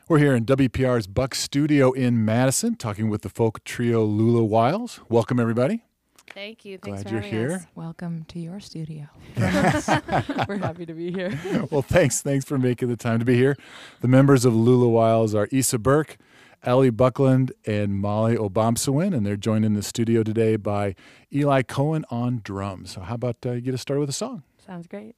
We're here in WPR's Buck Studio in Madison, talking with the folk trio Lula Wiles. Welcome, everybody. Thank you. Thanks Glad for you're having here. us. Welcome to your studio. We're happy to be here. Well, thanks for making the time to be here. The members of Lula Wiles are Issa Burke, Ellie Buckland, and Molly Obamsawin, and they're joined in the studio today by Eli Cohen on drums. So how about you get us started with a song? Sounds great.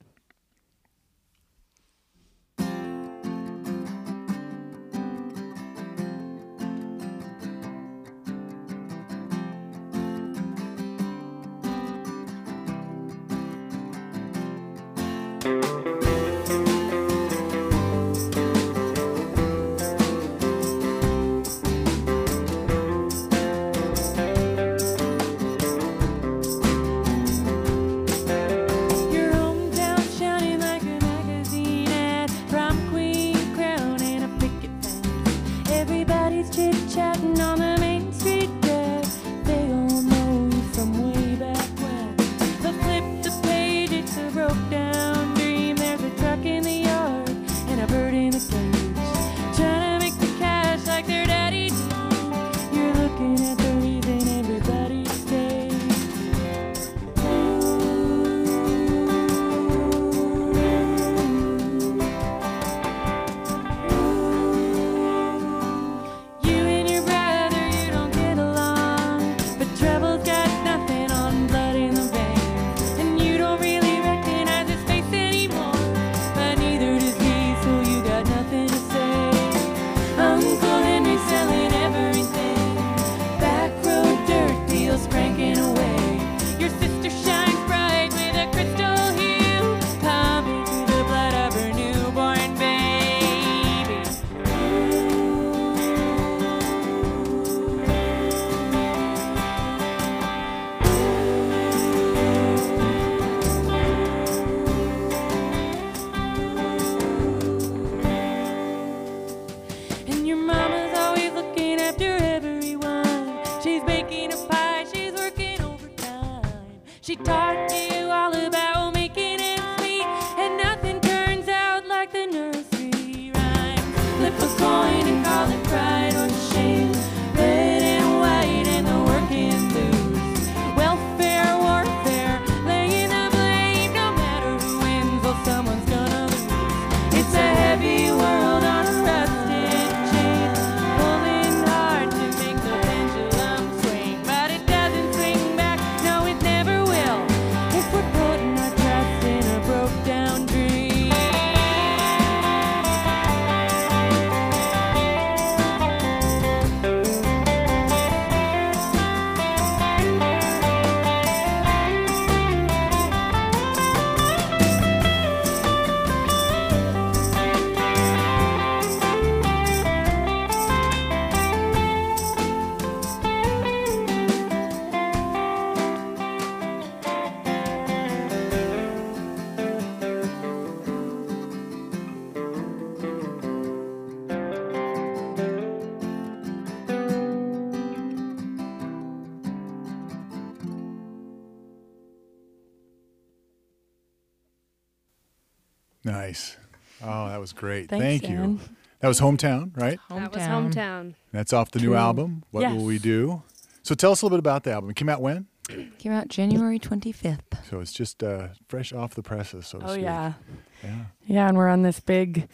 Nice. Oh, that was great. Thanks, Thank you. Dan. That was Hometown, right? That was Hometown. That's off the new True. album, What Yes. Will We Do? So tell us a little bit about the album. It came out when? Came out January 25th. So it's just fresh off the presses, so to Oh, speak. yeah. Yeah. Yeah, and we're on this big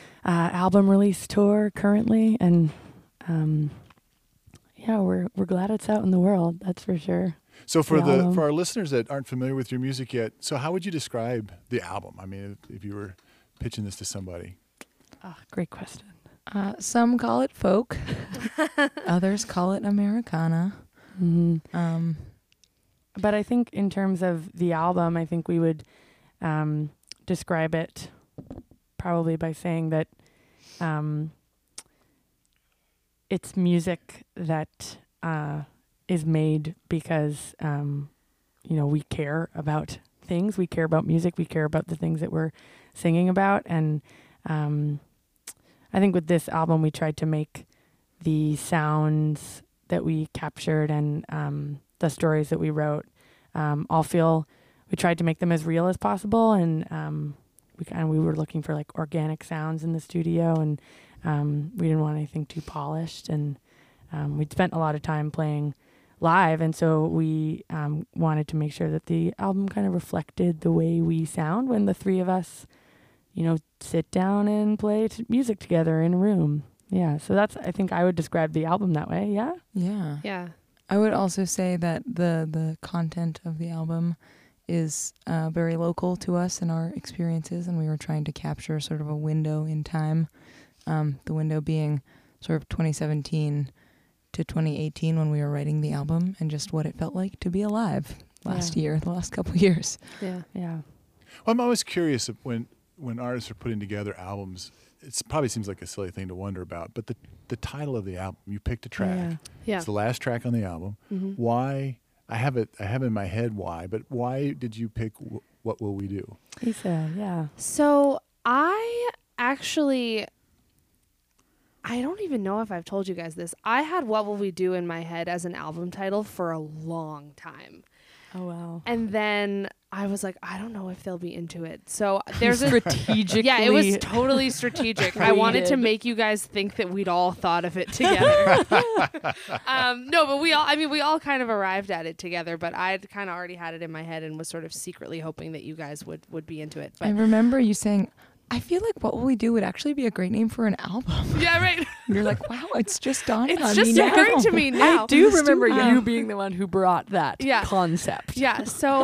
album release tour currently. And yeah, we're glad it's out in the world. That's for sure. So for The album. for our listeners that aren't familiar with your music yet, so how would you describe the album? I mean, if you were pitching this to somebody. Oh, great question. Some call it folk. Others call it Americana. Mm-hmm. But I think in terms of the album, I think we would describe it probably by saying that it's music that is made because, we care about things. We care about music. We care about the things that we're singing about. And I think with this album, we tried to make the sounds that we captured and the stories that we wrote all feel, we tried to make them as real as possible. And we were looking for like organic sounds in the studio, and we didn't want anything too polished, and we'd spent a lot of time playing live, and so we wanted to make sure that the album kind of reflected the way we sound when the three of us, sit down and play music together in a room. Yeah, so I think I would describe the album that way. Yeah. Yeah. Yeah. I would also say that the content of the album is very local to us and our experiences, and we were trying to capture sort of a window in time, the window being sort of 2017 to 2018 when we were writing the album, and just what it felt like to be alive the last couple of years. Yeah. Yeah. Well, I'm always curious if when artists are putting together albums, it probably seems like a silly thing to wonder about, but the title of the album, you picked a track. Yeah. Yeah. It's the last track on the album. Mhm. Why? I have in my head why, but why did you pick What Will We Do? Lisa, yeah. So I don't even know if I've told you guys this. I had What Will We Do in my head as an album title for a long time. Oh, wow. And then I was like, I don't know if they'll be into it. So there's a strategically. Yeah, it was totally strategic. I wanted to created. make you guys think that we'd all thought of it together. No, but we all kind of arrived at it together, but I'd kind of already had it in my head and was sort of secretly hoping that you guys would be into it. But I remember you saying, I feel like What Will We Do would actually be a great name for an album. yeah, right. You're like, wow, it's just dawning It's on just me now. occurring to me now. I do Let's do remember that. you being the one who brought that Yeah. concept. Yeah, so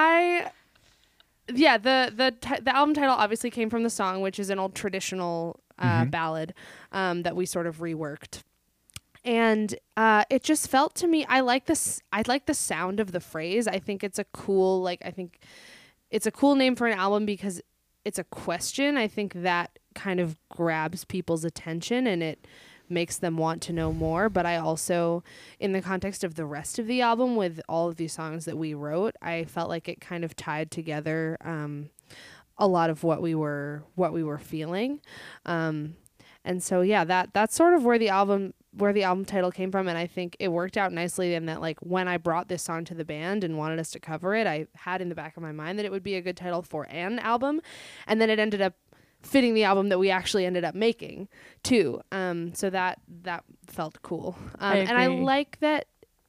the album title obviously came from the song, which is an old traditional ballad that we sort of reworked. And it just felt to me, I like the sound of the phrase. I think it's a cool name for an album because it's a question. I think that kind of grabs people's attention and it makes them want to know more. But I also, in the context of the rest of the album with all of these songs that we wrote, I felt like it kind of tied together a lot of what we were feeling. And so yeah, that's sort of where the album title came from, and I think it worked out nicely in that, like, when I brought this song to the band and wanted us to cover it, I had in the back of my mind that it would be a good title for an album, and then it ended up fitting the album that we actually ended up making too. So that felt cool. And I like that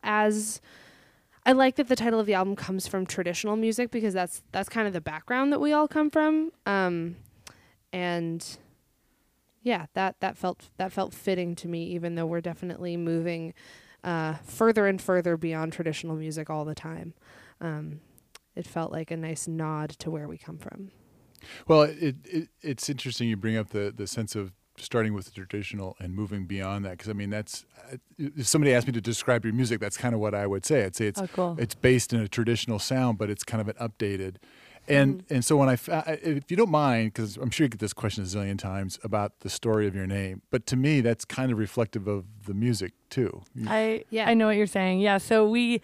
the title of the album comes from traditional music because that's kind of the background that we all come from. And yeah, that felt fitting to me, even though we're definitely moving further and further beyond traditional music all the time. It felt like a nice nod to where we come from. Well, it's interesting you bring up the sense of starting with the traditional and moving beyond that, because I mean that's if somebody asked me to describe your music, that's kind of what I would say. I'd say it's based in a traditional sound, but it's kind of an updated. And so when if you don't mind, because I'm sure you get this question a zillion times about the story of your name, but to me that's kind of reflective of the music too. I know what you're saying. Yeah, so we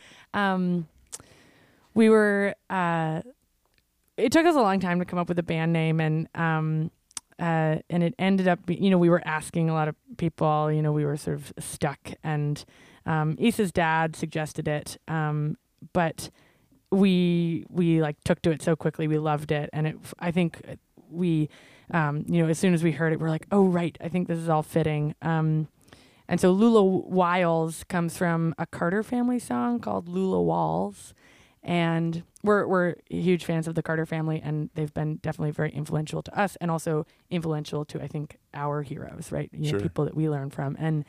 were. It took us a long time to come up with a band name, and it ended up, we were asking a lot of people. We were sort of stuck, and Issa's dad suggested it, but we like took to it so quickly. We loved it, and I think we, as soon as we heard it, we're like, oh right, I think this is all fitting. And so Lula Wiles comes from a Carter family song called Lula Walls. And we're huge fans of the Carter family, and they've been definitely very influential to us, and also influential to, I think, our heroes, right? Sure. People that we learn from. And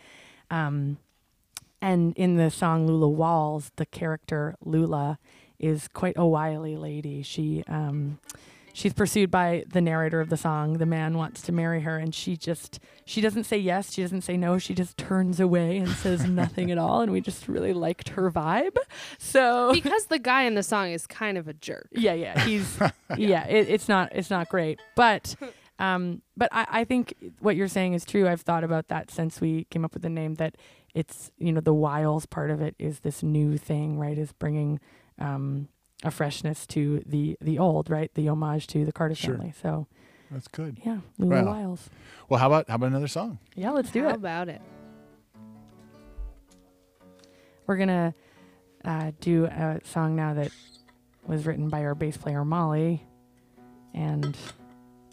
in the song Lula Walls, the character Lula is quite a wily lady. She's pursued by the narrator of the song. The man wants to marry her, and she doesn't say yes, she doesn't say no, she just turns away and says nothing at all, and we just really liked her vibe. So because the guy in the song is kind of a jerk. Yeah, he's it's not great. But I think what you're saying is true. I've thought about that since we came up with the name, that it's, the Wiles part of it is this new thing, right? Is bringing a freshness to the old, right? The homage to the Carter family. So that's good. Yeah, Lula Wow. Wiles. Well, how about another song? Yeah, let's do How it. about it? We're gonna do a song now that was written by our bass player Molly, and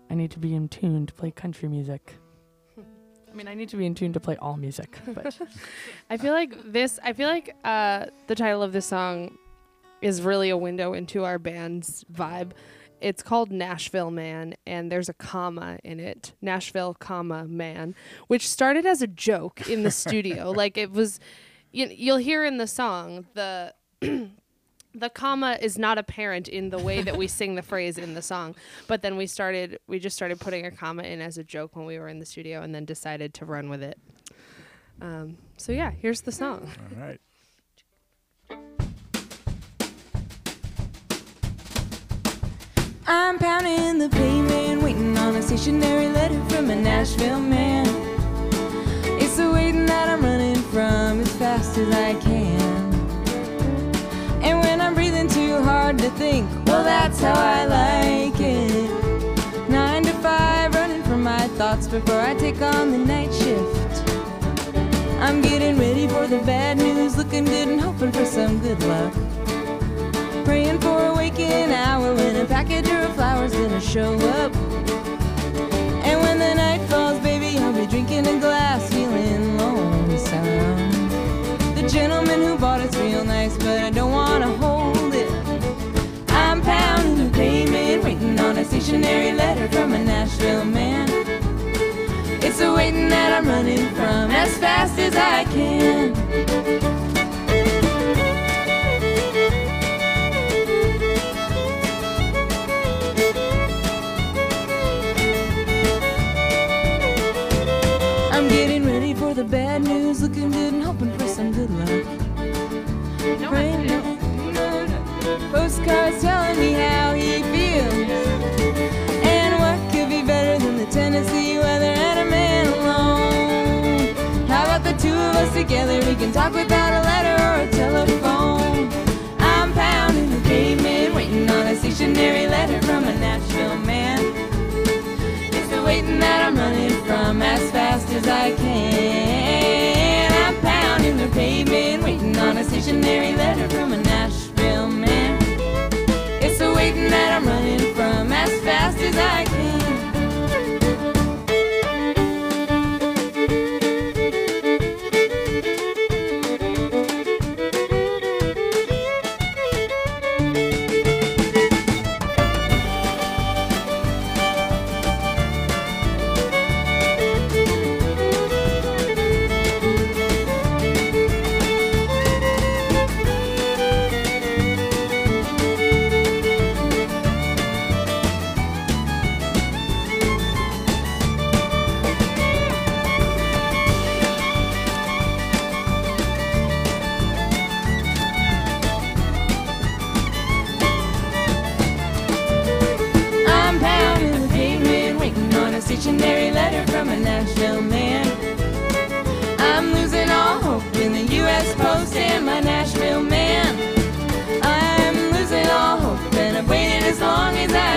I need to be in tune to play country music. I mean, I need to be in tune to play all music, but I feel like the title of this song is really a window into our band's vibe. It's called Nashville Man, and there's a comma in it. Nashville, comma, man, which started as a joke in the studio. Like, it was, you'll hear in the song, the comma is not apparent in the way that we sing the phrase in the song. But then we just started putting a comma in as a joke when we were in the studio, and then decided to run with it. So yeah, here's the song. All right. I'm pounding the pavement, waiting on a stationary letter from a Nashville man. It's the waiting that I'm running from as fast as I can. And when I'm breathing too hard to think, well, that's how I like it. 9 to 5, running from my thoughts before I take on the night shift. I'm getting ready for the bad news, looking good and hoping for some good luck. Praying for a waking hour when a package of flowers gonna show up. And when the night falls, baby, I'll be drinking a glass, feeling lonesome. The gentleman who bought it's real nice, but I don't wanna hold it. I'm pounding the pavement, waiting on a stationary letter from a Nashville man. It's a waiting that I'm running from as fast as I can. The bad news, looking good and hoping for some good luck. Postcards telling me how he feels, and what could be better than the Tennessee weather and a man alone. How about the two of us together? We can talk without a letter or a telephone. I'm pounding the pavement, waiting on a stationary letter from a Nashville man. It's the waiting that I'm running from as fast as I can. I'm pounding the pavement, waiting on a stationary letter from a Nashville man. It's the waiting that I'm running from as fast as I can. Stationary letter from a Nashville man. I'm losing all hope in the U.S. Post and my Nashville man. I'm losing all hope and I've waited as long as I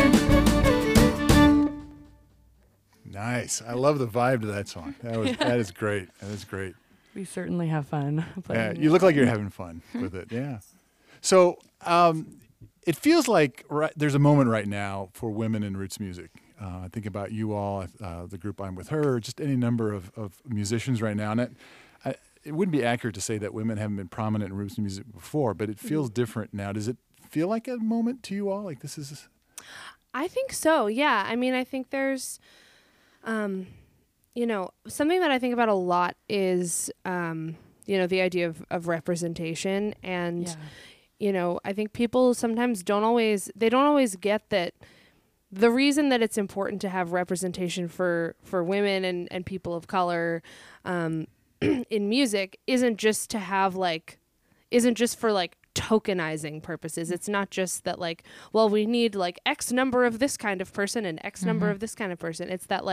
can. Nice. I love the vibe to that song. That is great. That is great. we certainly have fun playing. Yeah, you look like you're having fun with it. Yeah. So it feels like there's a moment right now for women in roots music. I think about you all, the group I'm with her, just any number of musicians right now. And it wouldn't be accurate to say that women haven't been prominent in roots music before, but it feels different now. Does it feel like a moment to you all? Like this is... I think so, yeah. I mean, I think there's, something that I think about a lot is, the idea of representation. And, I think people sometimes don't always get that the reason that it's important to have representation for women and people of color in music isn't just for tokenizing purposes. It's not just that we need X number of this kind of person and X number of this kind of person. It's that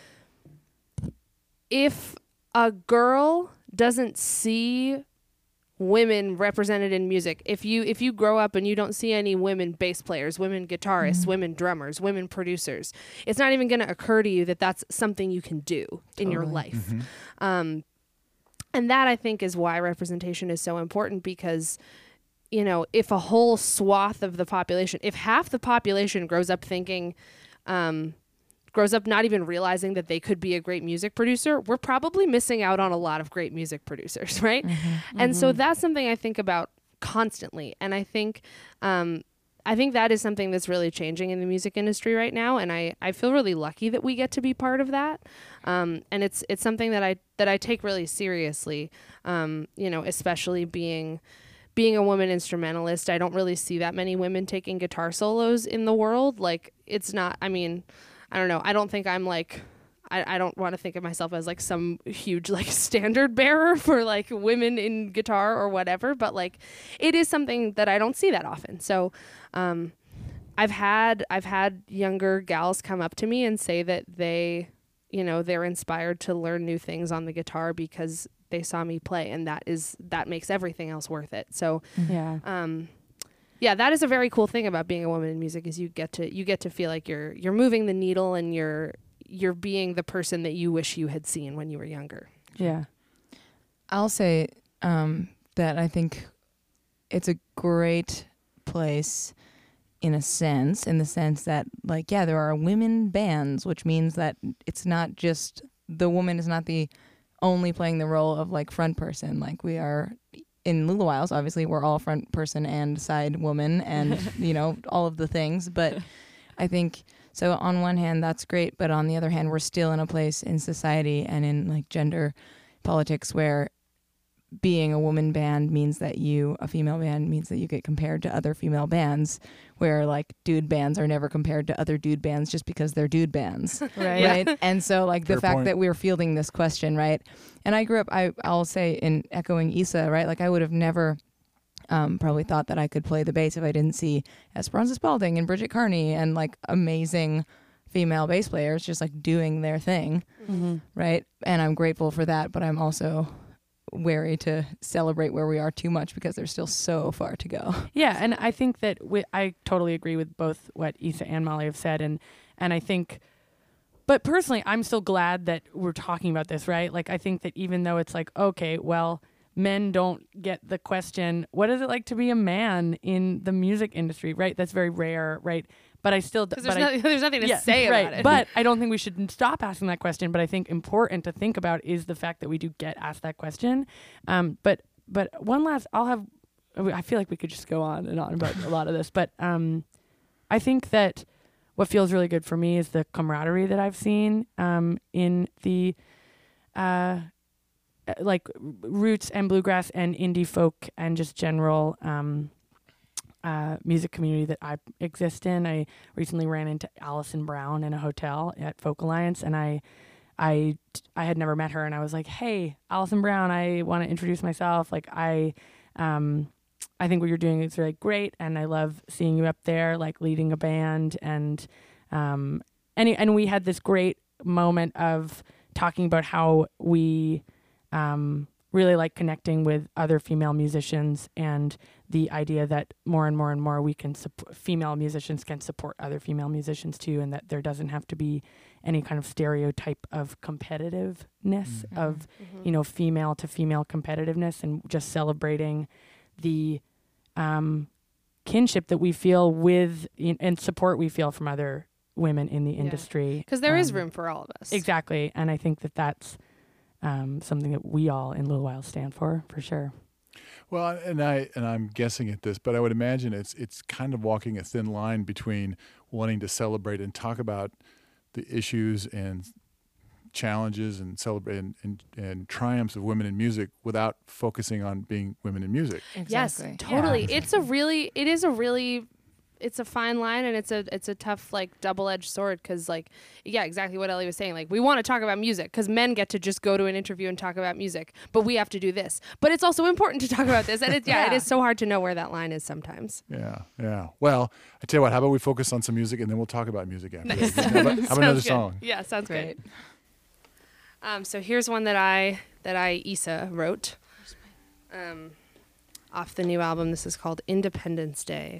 if a girl doesn't see women represented in music, if you grow up and you don't see any women bass players, women guitarists, women drummers, women producers, it's not even going to occur to you that that's something you can do in your life. And that, I think, is why representation is so important, because if a whole swath of the population, if half the population grows up thinking grows up not even realizing that they could be a great music producer, we're probably missing out on a lot of great music producers, right? And so that's something I think about constantly. And I think that is something that's really changing in the music industry right now. And I feel really lucky that we get to be part of that. And it's something that I take really seriously, especially being a woman instrumentalist. I don't really see that many women taking guitar solos in the world. Like, it's not, I mean, I don't know. I don't think I'm like, I don't want to think of myself as like some huge like standard bearer for like women in guitar or whatever, but like it is something that I don't see that often. So I've had younger gals come up to me and say that they're inspired to learn new things on the guitar because they saw me play, and that makes everything else worth it. So yeah, that is a very cool thing about being a woman in music, is you get to feel like you're moving the needle and you're being the person that you wish you had seen when you were younger. Yeah. I'll say that I think it's a great place in the sense that, like, yeah, there are women bands, which means that it's not just the woman is not the only playing the role of like front person. Like, we are in Lula Wiles, obviously we're all front person and side woman and, all of the things. But I think, so on one hand, that's great. But on the other hand, we're still in a place in society and in like gender politics where being a woman band means that a female band means that you get compared to other female bands, where like dude bands are never compared to other dude bands just because they're dude bands. Right. And so like the fact that we're fielding this question, right? And I grew up, I'll say, in echoing Isa, right? Like, I would have never probably thought that I could play the bass if I didn't see Esperanza Spalding and Bridget Carney and like amazing female bass players just like doing their thing. Right. And I'm grateful for that, but I'm also wary to celebrate where we are too much because there's still so far to go. Yeah, and I think that I totally agree with both what Isa and Molly have said, and I think, but personally, I'm still glad that we're talking about this, right? Like, I think that even though it's like, okay, well, men don't get the question, what is it like to be a man in the music industry, right? That's very rare, right? But I still... Because there's nothing to say about it. But I don't think we should stop asking that question. But I think important to think about is the fact that we do get asked that question. But one last... I feel like we could just go on and on about a lot of this. But I think that what feels really good for me is the camaraderie that I've seen in the... like roots and bluegrass and indie folk and just general music community that I exist in. I recently ran into Alison Brown in a hotel at Folk Alliance, and I had never met her, and I was like, "Hey, Alison Brown, I want to introduce myself. Like, I think what you're doing is really great, and I love seeing you up there, like leading a band." And we had this great moment of talking about how we really like connecting with other female musicians, and the idea that more and more and more we can female musicians can support other female musicians too, and that there doesn't have to be any kind of stereotype of competitiveness of female to female competitiveness, and just celebrating the kinship that we feel with and support we feel from other women in the industry, because there is room for all of us. Exactly. And I think that that's something that we all in Little While stand for sure. Well, and I'm guessing at this, but I would imagine it's kind of walking a thin line between wanting to celebrate and talk about the issues and challenges and celebrate and triumphs of women in music without focusing on being women in music. Exactly. Yes, totally. Yeah. It's a fine line, and it's a tough like double-edged sword, because like, yeah, exactly what Ellie was saying. Like, we want to talk about music because men get to just go to an interview and talk about music, but we have to do this. But it's also important to talk about this, and it is so hard to know where that line is sometimes. Yeah. Well, I tell you what. How about we focus on some music and then we'll talk about music after. Nice. How about another good. song? Yeah, sounds Great. good. So here's one that I Isa wrote, off the new album. This is called Independence Day.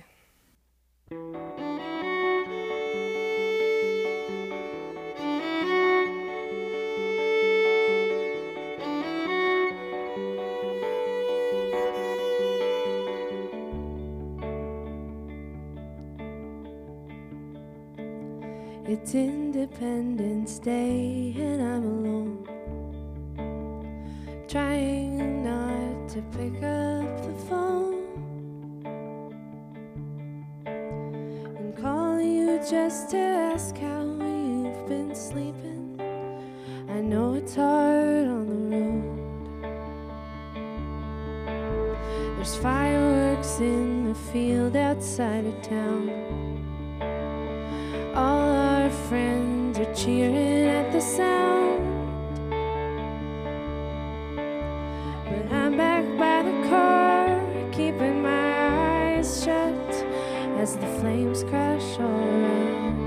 It's Independence Day and I'm alone, trying not to pick up the phone and call you just to ask how you've been sleeping. I know it's hard on the road. There's fireworks in the field outside of town. All our friends are cheering at the sound. But I'm back by the car, keeping my eyes shut as the flames crash all around.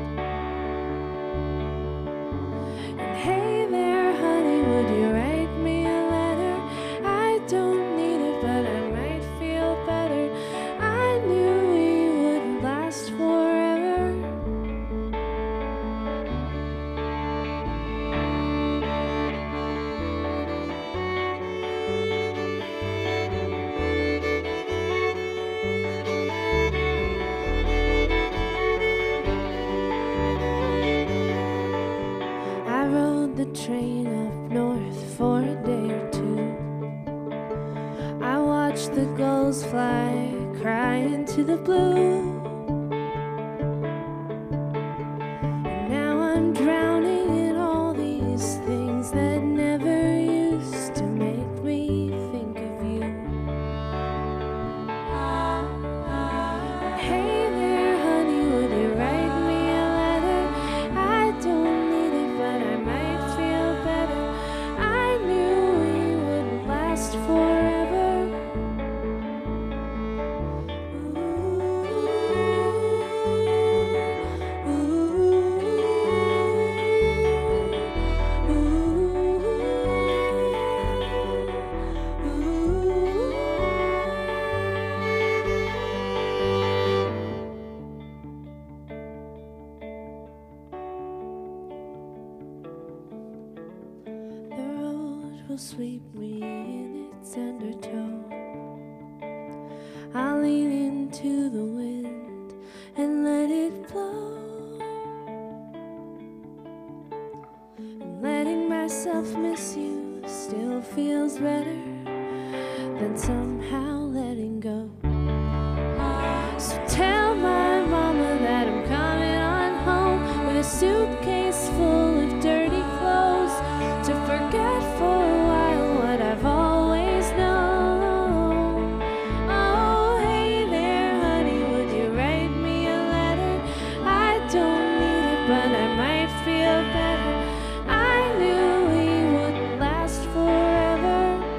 And hey there, honey, would you write me a letter? I don't need it, but I might feel better. I knew we wouldn't last forever. Train up north for a day or two. I watched the gulls fly, cry into the blue. And now I'm drowning in all these things that never used to make me think of you. Hey there, honey, would you write me a letter? I don't need it, but I might feel better. I knew we wouldn't last forever. The road will sweep me in its undertow. I'll lean into the wind and let it blow. And letting myself miss you still feels better than somehow letting go. So tell my mama that I'm coming on home with a suitcase full of dirty clothes to forget for a while what I've always known. Oh, hey there, honey, would you write me a letter? I don't need it, but I might feel better. I knew we wouldn't last forever.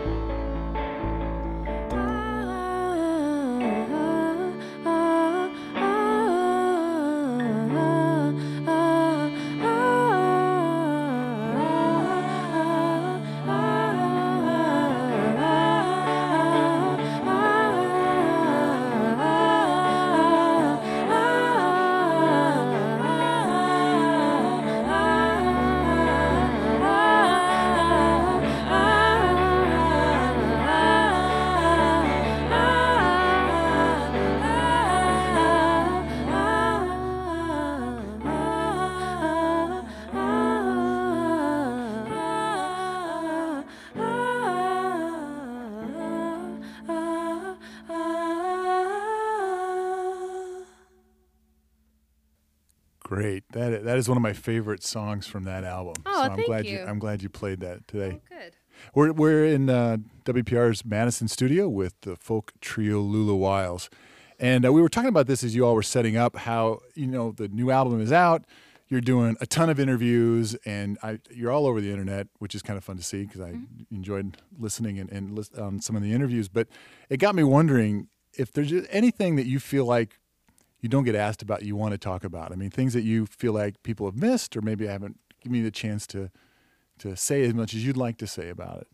Great. That is one of my favorite songs from that album. Oh, so I'm thank glad you. I'm glad you played that today. Oh, good. We're in WPR's Madison studio with the folk trio Lula Wiles. And we were talking about this as you all were setting up, how, the new album is out. You're doing a ton of interviews, and you're all over the internet, which is kind of fun to see because I enjoyed listening and on some of the interviews. But it got me wondering if there's just anything that you feel like you don't get asked about, you want to talk about. I mean, things that you feel like people have missed or maybe haven't given you the chance to say as much as you'd like to say about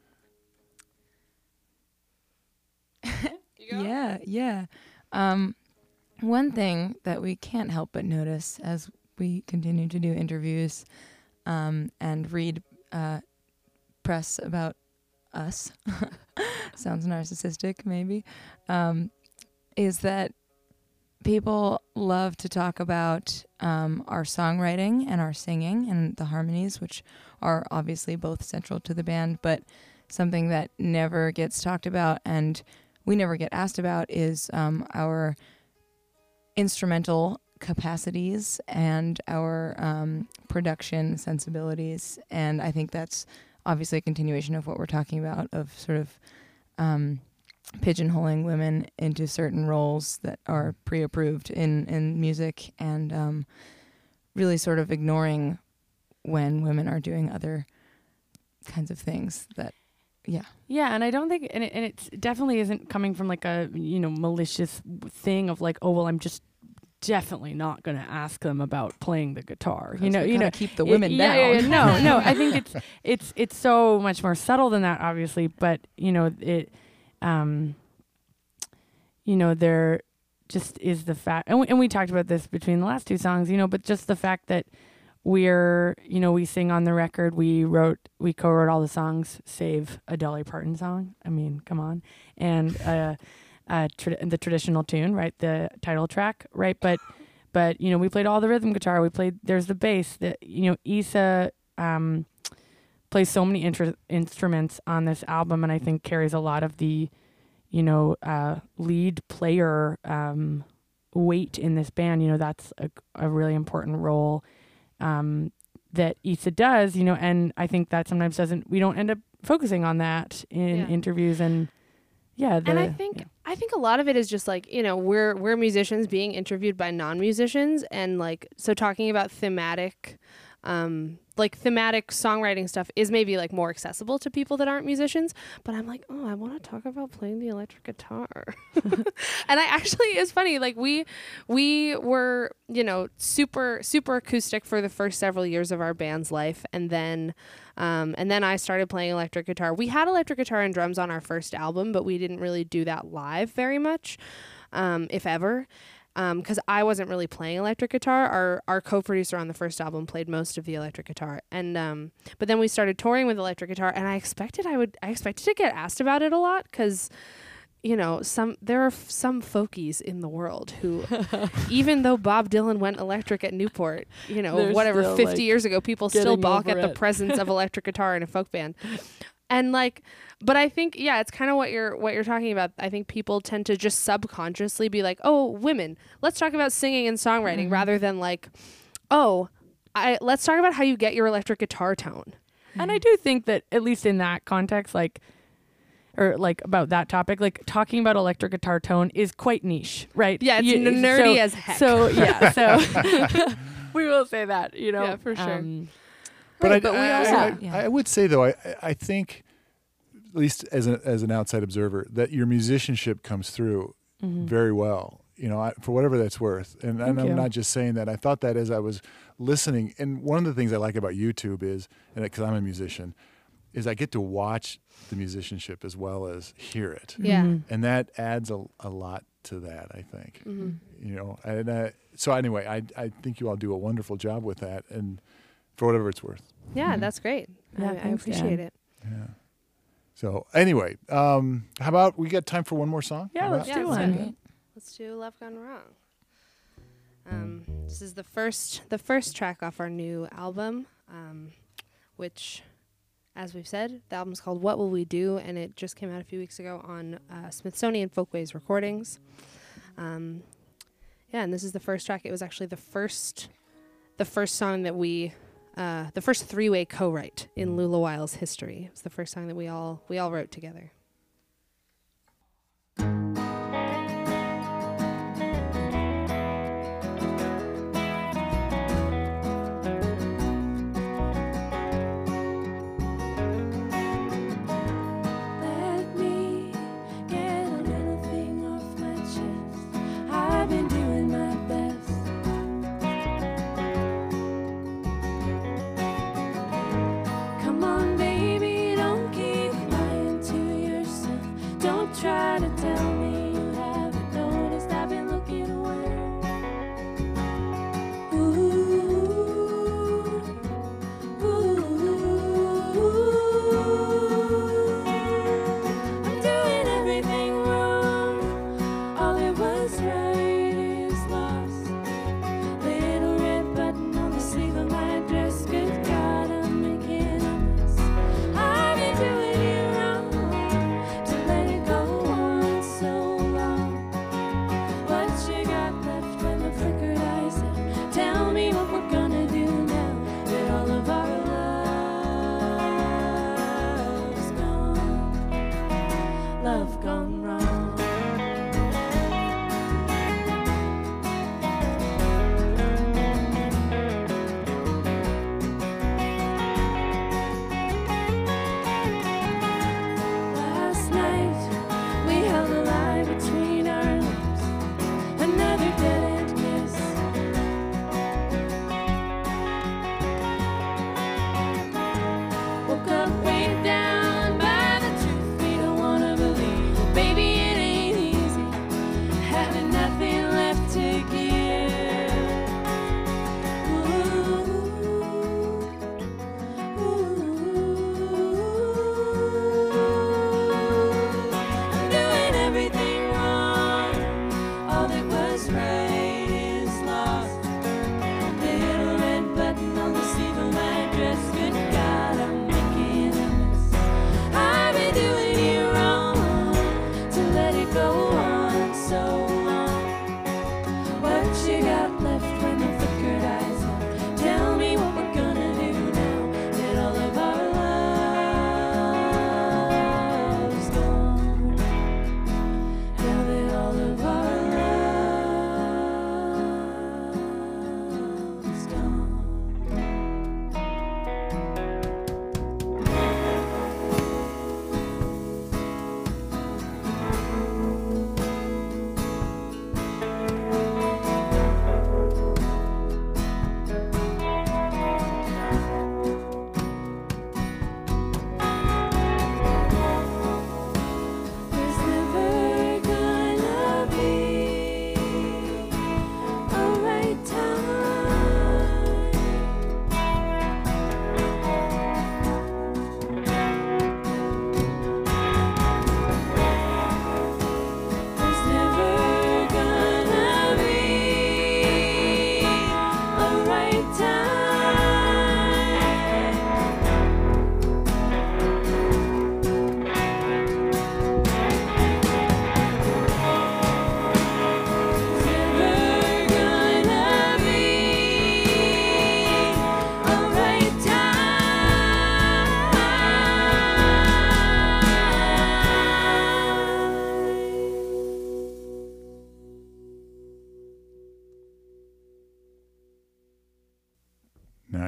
it. Yeah. One thing that we can't help but notice as we continue to do interviews and read press about us, sounds narcissistic maybe, is that people love to talk about our songwriting and our singing and the harmonies, which are obviously both central to the band, but something that never gets talked about and we never get asked about is our instrumental capacities and our production sensibilities. And I think that's obviously a continuation of what we're talking about, of sort of pigeonholing women into certain roles that are pre-approved in music, and really sort of ignoring when women are doing other kinds of things that, yeah, and I don't think, and it definitely isn't coming from like a malicious thing of like, oh well, I'm just definitely not going to ask them about playing the guitar. Keep the women down. Yeah, no. I think it's so much more subtle than that, obviously. But there just is the fact, and we talked about this between the last two songs, but just the fact that we sing on the record. We co-wrote all the songs, save a Dolly Parton song. I mean, come on, and the traditional tune, right? The title track, right? But we played all the rhythm guitar. There's the bass. That Issa plays so many instruments on this album, and I think carries a lot of the lead player weight in this band. That's a really important role that Issa does. And I think that sometimes we don't end up focusing on that in interviews and. Yeah, and I think a lot of it is just like, we're musicians being interviewed by non-musicians, and like, so talking about thematic songwriting stuff is maybe like more accessible to people that aren't musicians. But I'm like, oh, I want to talk about playing the electric guitar. And it's funny, like we were, super, super acoustic for the first several years of our band's life. And then I started playing electric guitar. We had electric guitar and drums on our first album, but we didn't really do that live very much, if ever. Because I wasn't really playing electric guitar. Our co-producer on the first album played most of the electric guitar, and but then we started touring with electric guitar, and I expected to get asked about it a lot, because there are some folkies in the world who, even though Bob Dylan went electric at Newport, 50 years ago, people still balk at the presence of electric guitar in a folk band. And like, but I think, it's kind of what you're talking about. I think people tend to just subconsciously be like, oh, women, let's talk about singing and songwriting, rather than like, let's talk about how you get your electric guitar tone. And I do think that, at least in that context, about that topic, like talking about electric guitar tone is quite niche, right? Yeah, it's nerdy as heck. So we will say that, Yeah, for sure. But I would say, though, I think, at least as an outside observer, that your musicianship comes through very well, for whatever that's worth. And I'm not just saying that. I thought that as I was listening. And one of the things I like about YouTube is, and because I'm a musician, is I get to watch the musicianship as well as hear it. Yeah. And that adds a lot to that, I think. And so anyway, I think you all do a wonderful job with that, and for whatever it's worth. Yeah, that's great. Yeah, I appreciate it. Yeah. So anyway, how about we got time for one more song? Yeah, let's do one. Let's do Love Gone Wrong. This is the first track off our new album, which, as we've said, the album's called What Will We Do, and it just came out a few weeks ago on Smithsonian Folkways Recordings. And this is the first track. It was actually the first song that we, the first three-way co-write in Lula Wiles history. It was the first song that we all wrote together. Come on, baby, don't keep lying to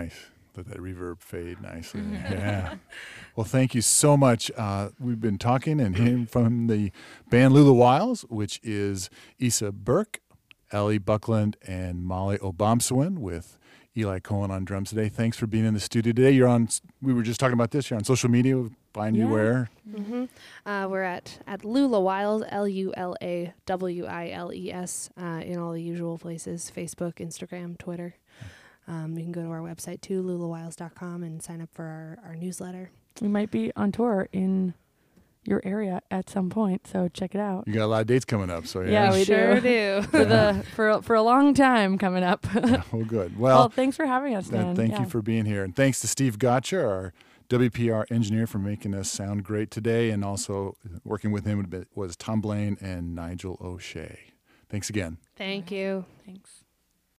nice. Let that reverb fade nicely. Yeah. Well, thank you so much. We've been talking and hearing from the band Lula Wiles, which is Issa Burke, Ellie Buckland, and Molly Obomsawin with Eli Cohen on drums today. Thanks for being in the studio today. We were just talking about this. You're on social media. Find you where? Mm-hmm. We're at Lula Wiles, LULAWILES, in all the usual places, Facebook, Instagram, Twitter. You can go to our website too, lulawiles.com, and sign up for our newsletter. We might be on tour in your area at some point, so check it out. You got a lot of dates coming up, so Yeah, we sure do. for a long time coming up. Well, good. Well, thanks for having us, Dan. Thank you for being here, and thanks to Steve Gotcha, our WPR engineer, for making us sound great today, and also working with him was Tom Blaine and Nigel O'Shea. Thanks again. Thank you. Thanks.